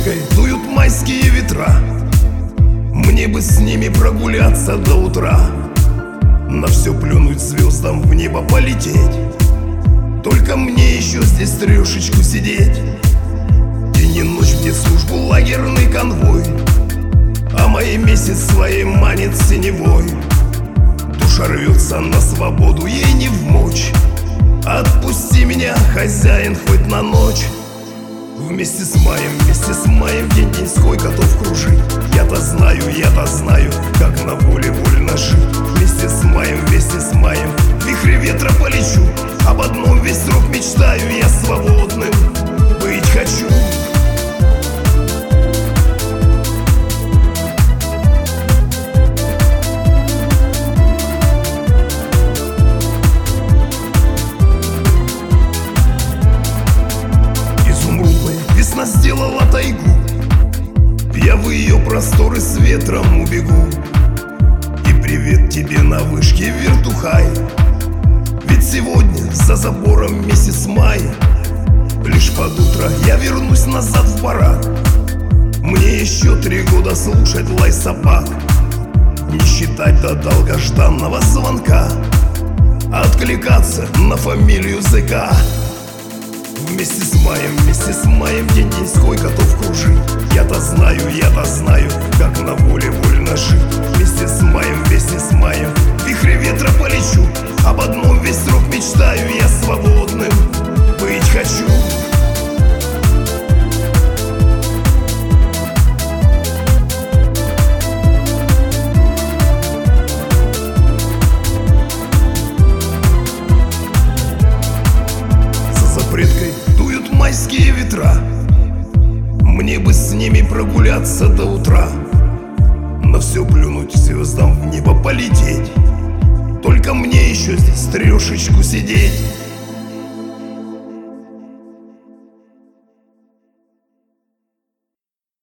запреткой дуют майские ветра. Мне бы с ними прогуляться до утра, на все плюнуть, звездам в небо полететь. Только мне еще здесь трешечку сидеть. День и ночь мне службу лагерный конвой, а мои месяц своей манит синевой. Душа рвется на свободу, ей не вмочь. Отпусти меня, хозяин, хоть на ночь. Вместе с маем, день деньской готов кружить. Я-то знаю, как на воле вольно жить. Вместе с маем, в вихре ветра полечу. Об одном весь срок мечтаю, я свободным быть хочу. Весна сделала тайгу, я в ее просторы с ветром убегу. И привет тебе на вышке, вертухай. Ведь сегодня за забором месяц май. Лишь под утро я вернусь назад в барак. Мне еще 3 года слушать лай собак, не считать до долгожданного звонка, откликаться на фамилию ЗК. Вместе с маем, день деньской готов кружить. Я-то знаю, как на воле вольно жить. Вместе с маем, в вихре ветра полечу. Об одном весь срок мечтаю, я свободным быть хочу. Предкой дуют майские ветра. Мне бы с ними прогуляться до утра, на все плюнуть, звездам в небо полететь. Только мне еще здесь трешечку сидеть.